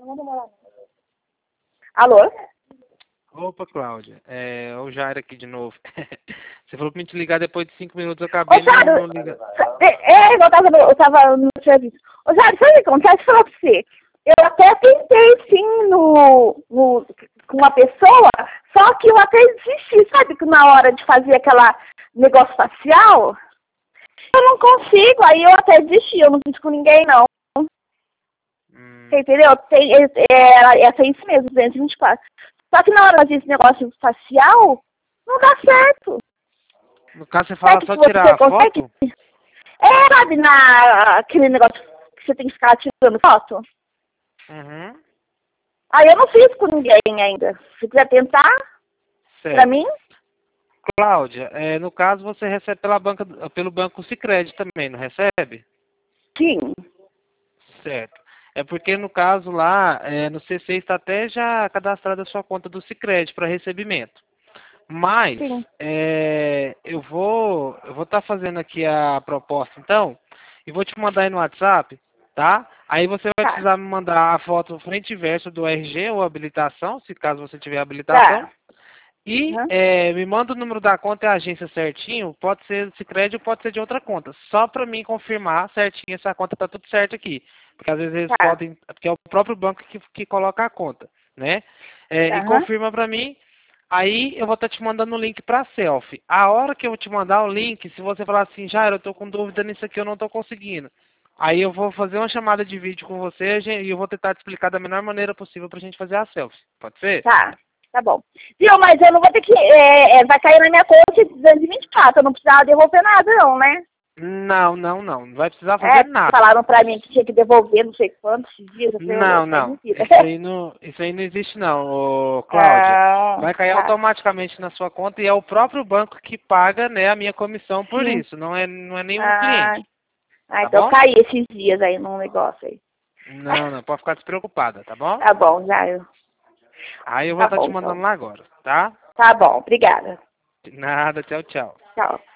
Alô? Opa, Cláudia. É o Jair aqui de novo. Você falou pra me te ligar depois de 5 minutos, eu Ô, acabei Jairo, não ligando. eu tava no serviço. Ô, Jairo, sabe o que acontece? Falar pra você. Eu até tentei, sim, com uma pessoa, só que eu até desisti, sabe? Que na hora de fazer aquela negócio facial, eu não consigo, aí eu até desisti, eu não fiz com ninguém, não. Você entendeu? Essa é isso mesmo, 224. Só que na hora desse negócio facial, não dá certo. No caso, você fala só tirar a foto? Sabe, aquele negócio que você tem que ficar tirando foto? Uhum. Aí eu não fiz com ninguém ainda. Se quiser tentar, Certo. pra mim. Cláudia, no caso você recebe pelo Banco Sicredi também, não recebe? Sim. Certo. É porque no caso lá, no CC está até já cadastrada a sua conta do Sicredi para recebimento. Mas, eu vou estar fazendo aqui a proposta então, e vou te mandar aí no WhatsApp, tá? Aí você vai precisar me mandar a foto frente e verso do RG ou habilitação, se caso você tiver habilitação. E me manda o número da conta e a agência certinho, pode ser do Sicredi ou pode ser de outra conta, só para mim confirmar certinho se a conta tá tudo certo aqui. Porque às vezes eles podem, porque é o próprio banco que coloca a conta, né? E confirma para mim, aí eu vou estar te mandando o link para selfie. A hora que eu te mandar o link, se você falar assim, Jair, eu tô com dúvida nisso aqui, eu não tô conseguindo. Aí eu vou fazer uma chamada de vídeo com você e eu vou tentar te explicar da melhor maneira possível pra gente fazer a selfie. Pode ser? Tá bom. Viu, mas eu não vou ter que... vai cair na minha conta de 224, eu não precisava devolver nada não, né? Não. Não vai precisar fazer nada. Falaram pra mim que tinha que devolver não sei quantos dias. Não. Isso aí não existe não, Cláudia. Vai cair automaticamente na sua conta e é o próprio banco que paga, né, a minha comissão por isso. Não é nenhum cliente. Tá então bom? eu caí esses dias aí num negócio aí. Não, pode ficar despreocupada, tá bom? Tá bom, já. Aí eu vou estar te mandando lá agora, tá? Tá bom, obrigada. De nada, tchau. Tchau.